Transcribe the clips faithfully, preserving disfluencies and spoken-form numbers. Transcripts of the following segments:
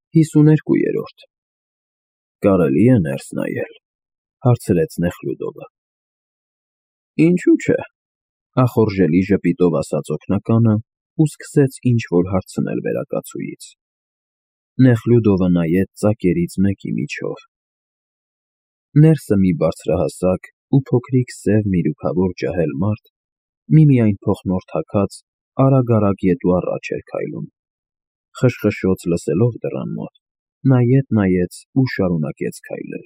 հիսուներկուերորդ Կարելի է ներս նայել, հարցրեց Նեխլյուդովը։ Ինչու՞ չէ, ախորժելի ժպիտով ասաց օգնականը ու սկսեց ինչ-որ հարցնել վերակացուից։ Նեխլյուդովը նայեց ծակերից մեկի միջով։ Ներսը մի բարձրահասակ ու փոքրիկ սև միրուքավոր ջահել մարդ, միմիայն փոխնորդ հագած, արագ-արագ ետ ու առաջ էր քայլում։ Խշխշոց լսելով դռան մոտ, նա ետ նայեց ու շարունակեց քայլել։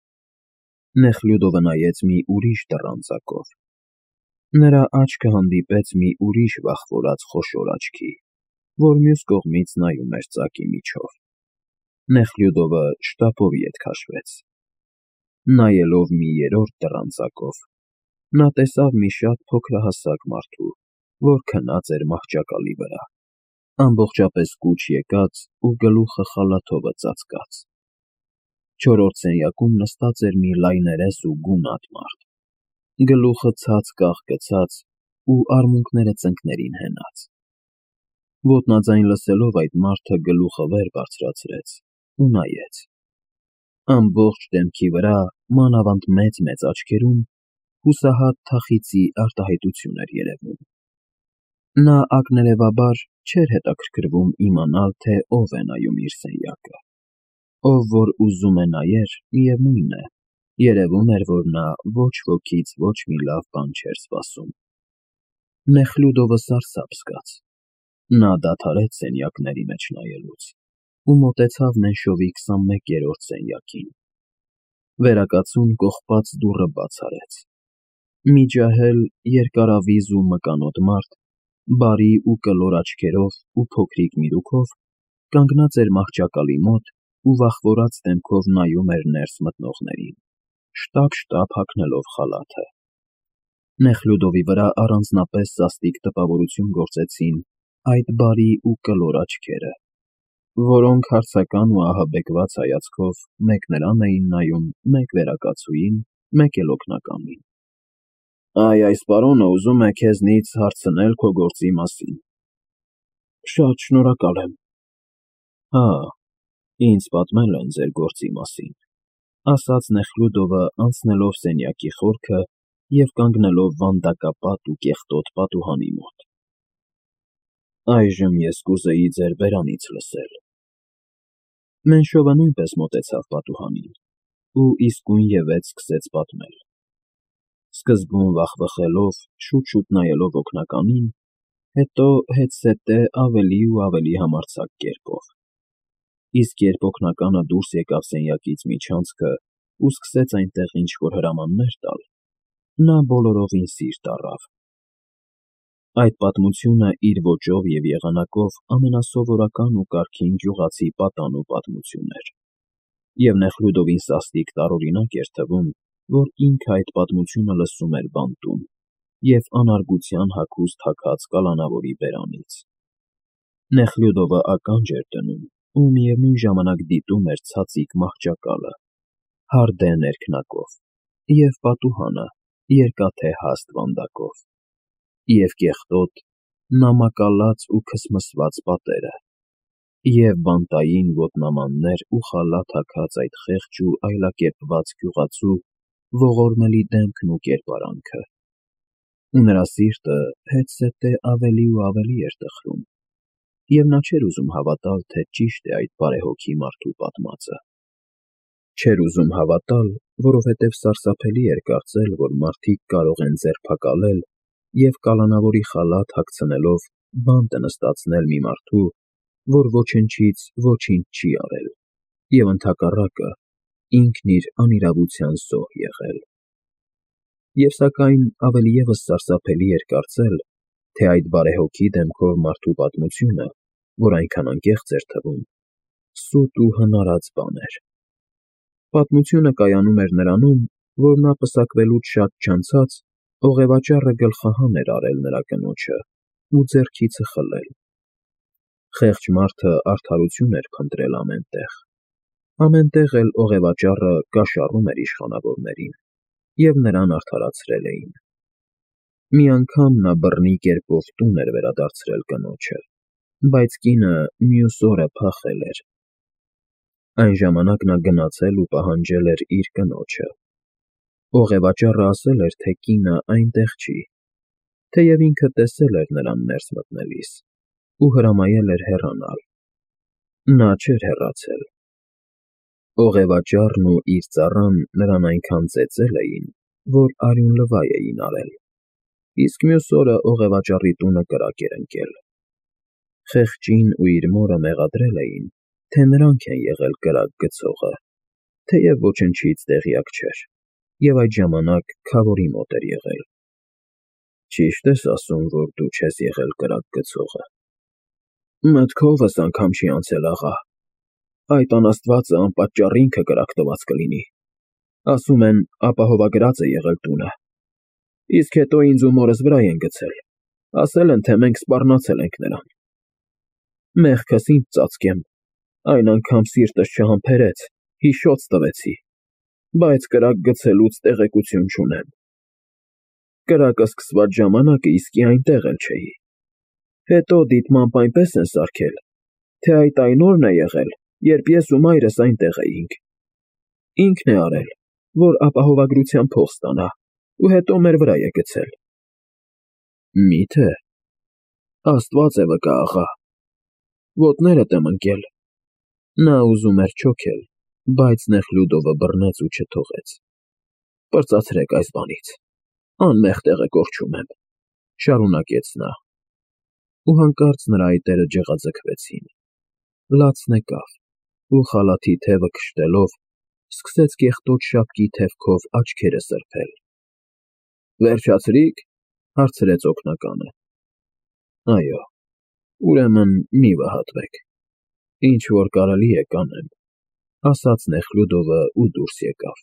Նեխլյուդովը նայեց մի ուրիշ դռան ծակով։ Նրա աչքը հանդիպեց մի ուրիշ վախվորած խոշոր աչքի, որ մյուս կողմից նայում էր ծակի միջով։ Նեխլյուդովը շտապով ետ քաշվեց։ Նայելով մի երրորդ դռան ծակով, նա տեսավ մի շատ փոքրահասակ մարդու, որ քնած էր մահճակալի վրա, ամբողջապես կուչ եկած ու գլուխը խալաթովը ծածկած։ Չորրորդ սենյակում նստած էր մի լայներես ու գունատ մարդ, գլուխը ցած կաղ գցած ու արմունկները ծնկներին հենած։ Ոտնաձայն լսելով այդ մարդը գլուխը վեր բարձրացրեց ու նայեց։ Ամբողջ դեմքի վրա, մանավանդ մեծ-մեծ աչքերում, հուսահատ թախիծի արտահայտություն էր երևում։ Նա ակներևաբար չէր հետաքրքրվում իմանալ, թե ով է նայում իր սենյակը։ Ով որ ուզում է նայեր, միևնույն է, երևում էր, որ նա ոչ ոքից ոչ մի լավ բան չէր սպասում։ Նեխլյուդովը սարսափ զգաց։ Նա դադարեց սենյակների մեջ նայելուց ու մոտեցավ Մենշովի քսանմեկերորդ սենյակին։ Վերակացուն կողպած դուռը բաց արեց։ Մի ջահել, երկարավիզ ու մկանոտ մարդ, բարի ու կլոր աչքերով ու փոքրիկ միրուքով, կանգնած էր մահճակալի մոտ ու վախվորած դեմքով նայում էր ներս մտնողներին, շտապ-շտապ հագնելով խալաթը։ Նեխլյուդովի վրա առանձնապես սաստիկ տպավորություն գործեցին այդ բարի ու կլոր աչքերը, որոնք հարցական ու ահաբեկված հայացքով մեկ նրան էին նայում, մեկ վերակացուին, մեկ էլ օգնականին։ Այ այս պարոնը ուզում է քեզնից հարցնել քո գործի մասին։ Շատ շնորհակալ եմ։ Հա, ինձ պատմել են ձեր գործի մասին, ասաց Նեխլյուդովը, անցնելով սենյակի խորքը և կանգնելով վանդակապատ ու կեղտոտ պատուհանի մոտ։ Այժմ ես կուզեի ձեր բերանից լսել։ Մենշովը նույնպես մոտեցավ պատուհանին ու իսկույնևեթ սկսեց պատմել։ Սկզբում վախվխելով, շուտ-շուտ նայելով օգնականին, հետո հետզհետե ավելի ու ավելի համարձակ կերպով։ Իսկ երբ օգնականը դուրս եկավ սենյակից միջանցքը ու սկսեց այնտեղ ինչ-որ հրամաններ տալ, նա բոլորովին սիրտ առավ։ Այդ պատմությունը իր ոճով և եղանակով ամենասովորական ու կարգին գյուղացի պատանու պատմություն էր, և Նեխլյուդովին սաստիկ տարօրինակ էր թվում, որ ինքը այդ պատմությունը լսում էր բանտում և անարգության հագուստ հագած կալանավորի բերանից։ Նեխլյուդովը ականջ էր դնում ու միևնույն ժամանակ դիտում էր ցածիկ մահճակալը, հարդե ներքնակով, և պատուհանը երկաթե հաստ վանդակով, և կեղտոտ, նամակալած ու քսմսված պատերը, և բանտային ոտնամաններ ու խալաթ հագած այդ խեղճ ու այլակերպված գյուղացու ողորմելի դեմքն ու կերպարանքը։ Ու նրա սիրտը հետզհետե ավելի ու ավելի էր տխրում, և նա չէր ուզում հավատալ, թե ճիշտ է այդ բարեհոգի մարդու պատմածը։ Չէր ուզում հավատալ, որովհետև սարսափելի էր կարծել, որ մարդիկ կարող են ձերբակալել և կալանավորի խալաթ հագցնելով բանտը նստացնել մի մարդու, որ ոչնչից ոչինչ չի արել և ընդհակառակը, ինքն իր անիրավության զոհ եղել։ Եվ սակայն ավելի ևս սարսափելի էր կարծել, թե այդ բարեհոգի դեմքով մարդու պատմությունը, որ այնքան անկեղծ էր թվում, սուտ ու հնարած բան էր։ Պատմությունը կայանում էր նրանում, որ նա պսակվելուց շատ չանցած օղևաճառը գլխահան էր արել նրա կնոջը ու ձեռքիցը խլել։ Խեղճ մարդը արդարություն էր փնտրել ամեն տեղ, ամեն տեղ էլ օղևաճառը կաշառում էր իշխանավորներին, և նրան արդարացրել էին։ Մի անգամ նա բռնի կերպով տուն էր վերադարձրել կնոջը, բայց կինը մյուս օրը փախել էր։ Այն ժամանակ նա գնացել ու պահանջել էր իր կնոջը։ Օղևաճառը ասել էր, թե կինը այնտեղ չի, թեև ինքը տեսել էր նրան ներս մտնելիս ու հրամայել էր հեռանալ։ Նա չէր հեռացել։ Օղևաճառն ու իր ծառան նրան այնքան ծեծել էին, որ արյունլվայ էին արել, իսկ մյուս օրը օղևաճառի տունը կրակ էր ընկել։ Խեղճին ու իր մորը մեղադրել էին, թե նրանք են եղել կրակ գցողը, թեև ոչնչից տեղյակ չէր, և այդ ժամանակ քավորի մոտ էր եղել։ Ճիշտ ես ասում, որ դու չես եղել կրակ գցողը։ Մտքովս անգամ չի անցել, աղա, այդ անաստվածը անպատճառ ինքը կրակ տված կլինի, ասում են ապահովագրած է եղել տունը, իսկ հետո ինձ ու մորս վրա են գցել, ասել են, թե մենք սպառնացել ենք նրան։ Մեղքս ինձ ծածկեմ, այն անգամ սիրտս չհամբերեց, հիշոց տվեցի, բայց կրակ գցելուց տեղեկություն չունեմ։ Կրակը սկսված ժամանակը իսկի այնտեղ էլ չէի։ Հետո դիտմամբ այնպես են սարքել, թե այդ այն օրն է եղել, երբ ես ու մայրս այնտեղ էինք։ Ինքն է արել, որ ապահովագրության փող ստանա, ու հետո մեր վրա է գցել։ Մի՞թե։ Աստված է վկա, աղա, ոտներդ եմ ընկել։ Նա ուզում էր չոքել, բայց Նեխլյուդովը բռնեց ու չթողեց։ Պրծացրեք այս բանից, անմեղ տեղ է կորչում եմ, շարունակեց նա։ Ու հանկարծ նրա այտերը ջղաձգվեցին, լացն եկավ ու խալաթի թևը քշտելով սկսեց կեղտոտ շապկի թևքով աչքերը սրբել։ Վերջացրի՞ք, հարցրեց օգնականը։ Այո, ուրեմն մի վհատվեք, ինչ որ կարելի է կանեմ, ասաց Նեխլյուդովը ու դուրս եկավ։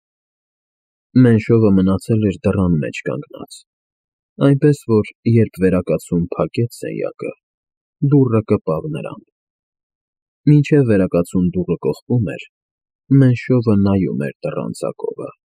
Մենշովը մնացել էր դռան մեջ կանգնած, այնպես որ երբ վերակացուն փակեց սենյակը, դուռը կպավ նրան։ Մինչև վերակացուն դուռը կողպում էր, Մենշովը նայում էր դռան ծակովը։